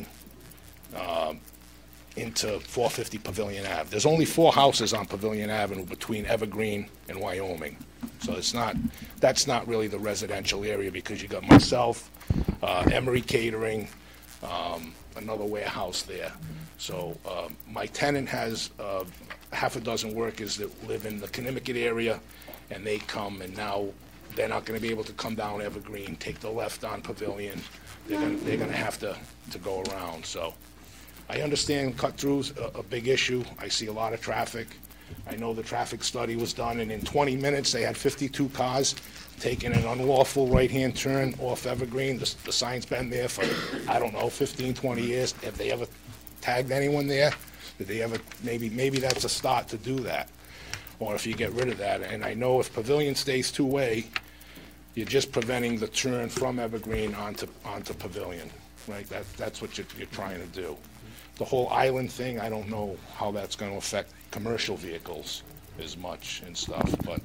into 450 Pavilion Ave. There's only 4 houses on Pavilion Avenue between Evergreen and Wyoming. So that's not really the residential area, because you got myself, Emery Catering, another warehouse there. So my tenant has half a dozen workers that live in the Connecticut area, and they come, and now they're not going to be able to come down Evergreen, take the left on Pavilion. They're going to have to go around. So I understand cut-throughs a big issue. I see a lot of traffic. I know the traffic study was done, and in 20 minutes, they had 52 cars taking an unlawful right-hand turn off Evergreen. The sign's been there for, I don't know, 15, 20 years. Have they ever tagged anyone there? Did they ever, maybe that's a start to do that, or if you get rid of that. And I know if Pavilion stays two-way, you're just preventing the turn from Evergreen onto Pavilion, right? That's what you're trying to do. The whole island thing, I don't know how that's going to affect commercial vehicles as much and stuff, but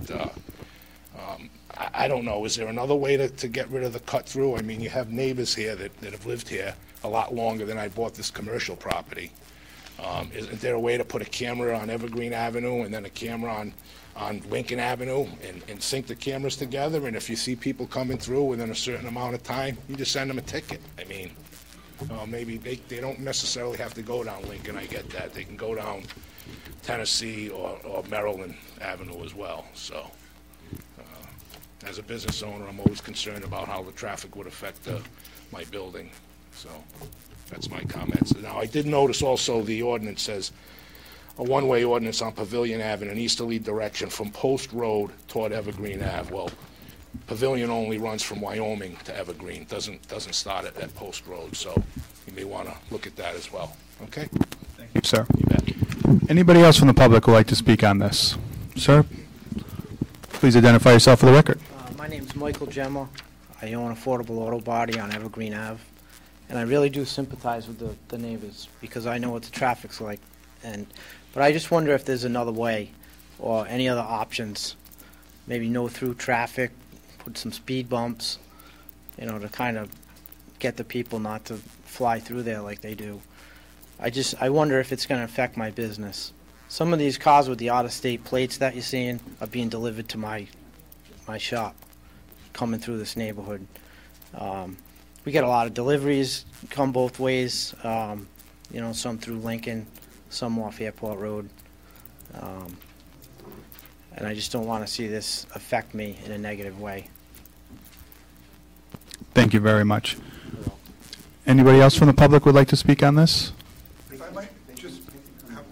I don't know. Is there another way to get rid of the cut-through? I mean, you have neighbors here that have lived here a lot longer than I bought this commercial property. Isn't there a way to put a camera on Evergreen Avenue and then a camera on Lincoln Avenue and sync the cameras together? And if you see people coming through within a certain amount of time, you just send them a ticket. I mean, maybe they don't necessarily have to go down Lincoln. I get that. They can go down Tennessee or Maryland Avenue as well. So as a business owner, I'm always concerned about how the traffic would affect my building. So that's my comments. Now, I did notice also the ordinance says a one-way ordinance on Pavilion Ave in an easterly direction from Post Road toward Evergreen Ave. Well, Pavilion only runs from Wyoming to Evergreen, doesn't start at Post Road, so you may want to look at that as well. Okay? Thank you, sir. You bet. Anybody else from the public would like to speak on this? Sir, please identify yourself for the record. My name's Michael Gemma. I own Affordable Auto Body on Evergreen Ave, and I really do sympathize with the neighbors because I know what the traffic's like. But I just wonder if there's another way or any other options, maybe no through traffic, put some speed bumps, to kind of get the people not to fly through there like they do. I wonder if it's going to affect my business. Some of these cars with the out-of-state plates that you're seeing are being delivered to my shop, coming through this neighborhood. We get a lot of deliveries, come both ways, some through Lincoln, some off Airport Road. And I just don't want to see this affect me in a negative way. Thank you very much. Anybody else from the public would like to speak on this? If I might just have one other point.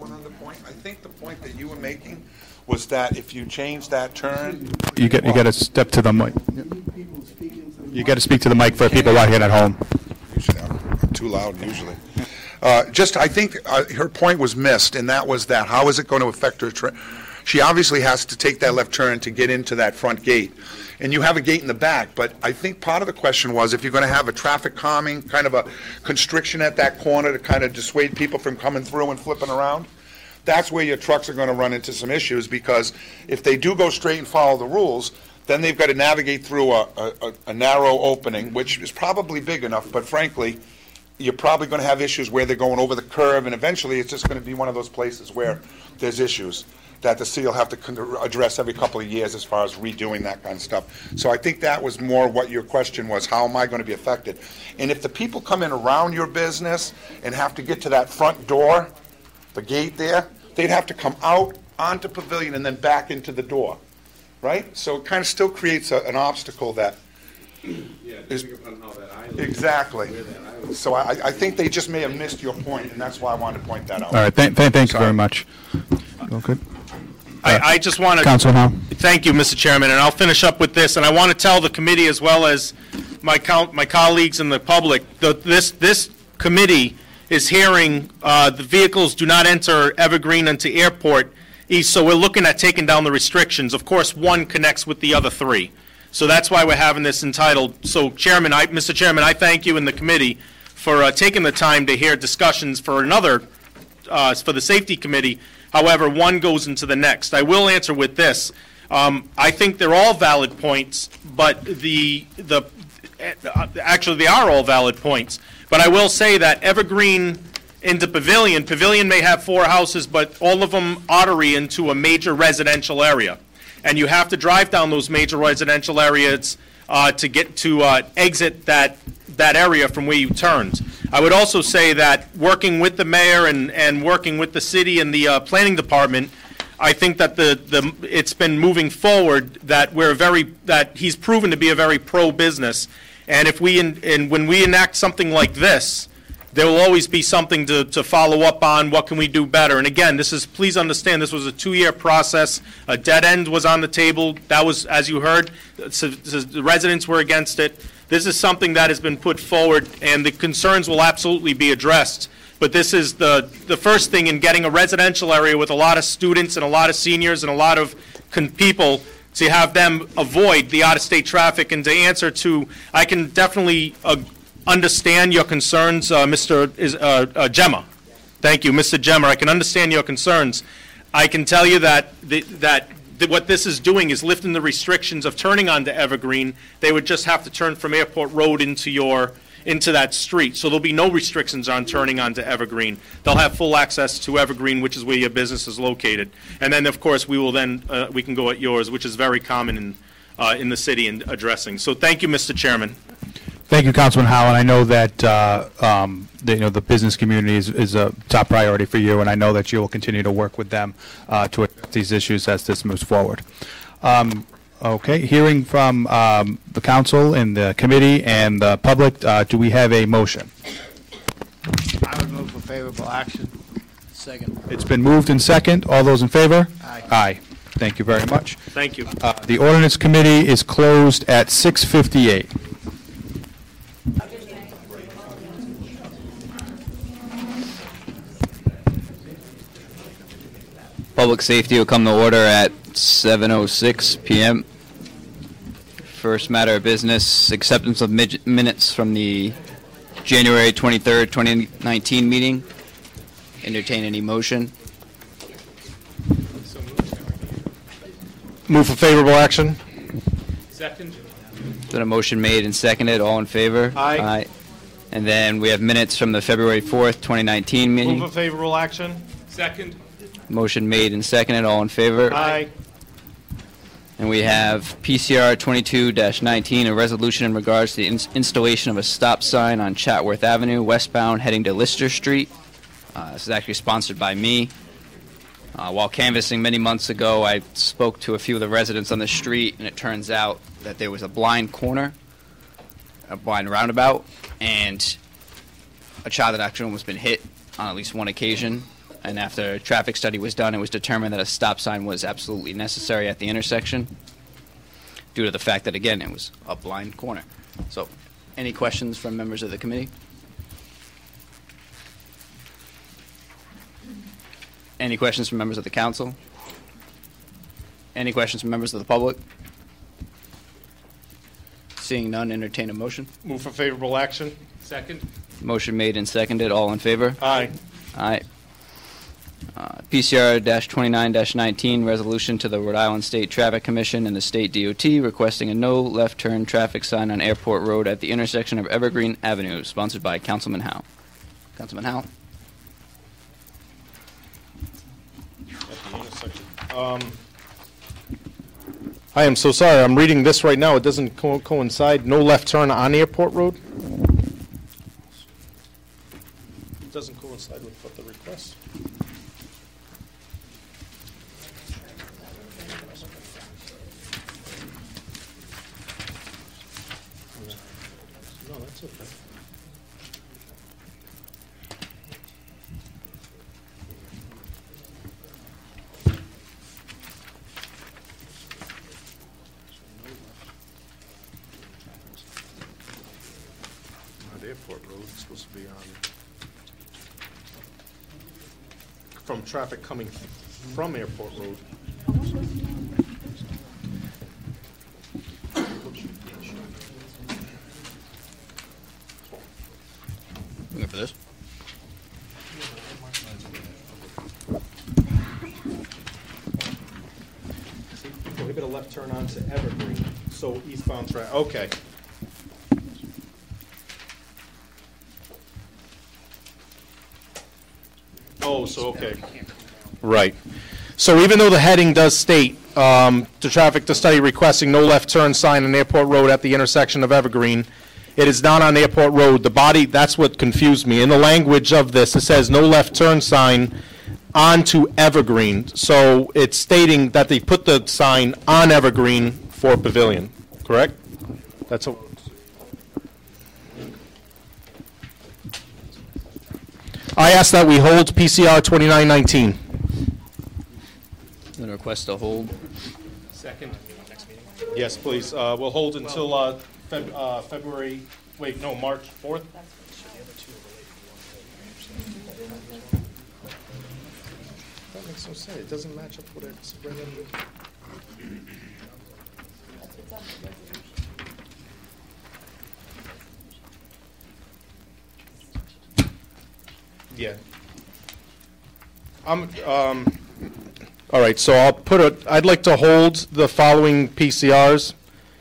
point. I think the point that you were making was that if you change that turn... You got to step to the mic. You got to speak to the mic for people watching at home. Usually I'm too loud usually. I think her point was missed, and that was that how is it going to affect her? She obviously has to take that left turn to get into that front gate. And you have a gate in the back, but I think part of the question was if you're going to have a traffic calming, kind of a constriction at that corner to kind of dissuade people from coming through and flipping around, that's where your trucks are going to run into some issues, because if they do go straight and follow the rules, then they've got to navigate through a narrow opening, which is probably big enough, but frankly, you're probably going to have issues where they're going over the curve, and eventually it's just going to be one of those places where there's issues that the city will have to address every couple of years as far as redoing that kind of stuff. So I think that was more what your question was, how am I going to be affected? And if the people come in around your business and have to get to that front door, the gate there, they'd have to come out onto Pavilion and then back into the door, right? So it kind of still creates an obstacle that is... Exactly. So I think they just may have missed your point, and that's why I wanted to point that out. All right, thank you very much. Okay. I just want to... Councilman Howell. Thank you, Mr. Chairman, and I'll finish up with this. And I want to tell the committee as well as my colleagues and the public that this committee is hearing the vehicles do not enter Evergreen into Airport East, so we're looking at taking down the restrictions. Of course, one connects with the other three. So that's why we're having this entitled. So, Mr. Chairman, I thank you and the committee for taking the time to hear discussions for another, for the Safety Committee. However, one goes into the next. I will answer with this. I think they're all valid points, but actually they are all valid points. But I will say that Evergreen into Pavilion may have 4 houses, but all of them artery into a major residential area. And you have to drive down those major residential areas to get to exit that area from where you turned. I would also say that working with the mayor and working with the city and the planning department, I think that it's been moving forward that he's proven to be a very pro-business. And if when we enact something like this, there will always be something to follow up on. What can we do better? And again, please understand, this was a 2-year process. A dead end was on the table. That was, as you heard, the residents were against it. This is something that has been put forward, and the concerns will absolutely be addressed. But this is the first thing in getting a residential area with a lot of students and a lot of seniors and a lot of people to have them avoid the out-of-state traffic. And to answer to, I can definitely understand your concerns, Mr. Gemma. Thank you, Mr. Gemma. I can understand your concerns. I can tell you that what this is doing is lifting the restrictions of turning onto Evergreen. They would just have to turn from Airport Road into that street. So there'll be no restrictions on turning onto Evergreen. They'll have full access to Evergreen, which is where your business is located. And then, of course, we can go at yours, which is very common in the city in addressing. So thank you, Mr. Chairman. Thank you, Councilman Howell. I know that the business community is a top priority for you, and I know that you will continue to work with them to address these issues as this moves forward. Okay, hearing from the council and the committee and the public, do we have a motion? I would move for favorable action. Second. It's been moved and second. All those in favor? Aye. Aye. Thank you very much. Thank you. The ordinance committee is closed at 6:58. Public safety will come to order at 7:06 p.m. First matter of business, acceptance of minutes from the January 23rd, 2019 meeting. Entertain any motion. Move for favorable action. Second. Then a motion made and seconded. All in favor? Aye. Aye. And then we have minutes from the February 4th, 2019 meeting. Move for favorable action. Second. Motion made and seconded. All in favor? Aye. And we have PCR 22-19, a resolution in regards to the installation of a stop sign on Chatworth Avenue, westbound, heading to Lister Street. This is actually sponsored by me. While canvassing many months ago, I spoke to a few of the residents on the street, and it turns out that there was a blind corner, a blind roundabout, and a child had actually almost been hit on at least one occasion. And after a traffic study was done, it was determined that a stop sign was absolutely necessary at the intersection due to the fact that, again, it was a blind corner. So, any questions from members of the committee? Any questions from members of the council? Any questions from members of the public? Seeing none, entertain a motion. Move for favorable action. Second. Motion made and seconded. All in favor? Aye. Aye. PCR-29-19, resolution to the Rhode Island State Traffic Commission and the State DOT requesting a no left turn traffic sign on Airport Road at the intersection of Evergreen Avenue, sponsored by Councilman Howe. Councilman Howe. I am so sorry. I'm reading this right now. It doesn't coincide. No left turn on Airport Road? It doesn't coincide with what the request. No, that's okay. Airport Road, it's supposed to be on, from traffic coming from Airport Road. Looking for this? Prohibit a left turn onto Evergreen, so eastbound traffic, okay. Oh, so, okay. Right. So even though the heading does state, the traffic to study requesting no left turn sign on Airport Road at the intersection of Evergreen, it is not on Airport Road. The body, that's what confused me. In the language of this, it says no left turn sign onto Evergreen. So it's stating that they put the sign on Evergreen for Pavilion, correct? That's a... I ask that we hold PCR 2919. The request to hold. Second. Yes, please. We'll hold until February, wait, no, March 4th? That makes no sense. It doesn't match up with it's right in. Yeah. All right, so I'll I'd like to hold the following PCRs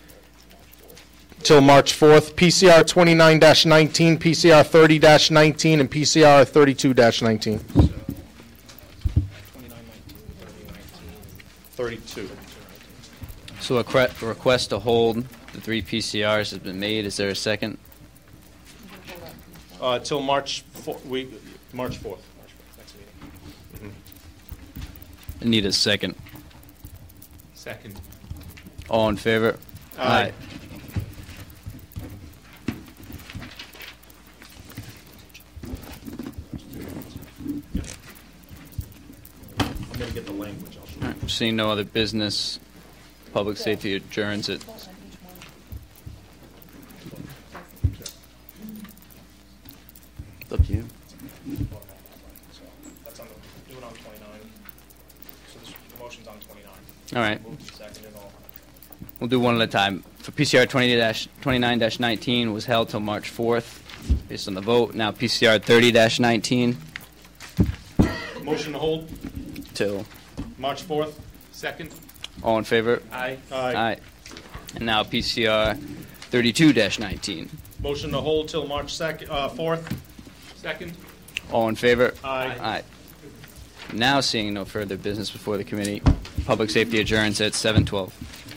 till March 4th. PCR 29-19, PCR 30-19, and PCR 32-19. 32. So a request to hold the 3 PCRs has been made. Is there a second? Till March 4th. March 4th. Next meeting. I need a second. Second. All in favor? Aye. I'm going to get the language. I'll show you. All right, seeing no other business, public safety adjourns it. It's up to you. That's on do it on 29. So the motion's on 29. All right. Moved and seconded all. We'll do one at a time. For PCR 29-19 was held till March 4th, based on the vote. Now PCR 30-19 Motion to hold till March 4th. Second. all in favor? Aye. Aye. And now PCR 32-19. Motion to hold till March 4th. Second. All in favor? Aye. Aye. Now seeing no further business before the committee, public safety adjourns at 7:12.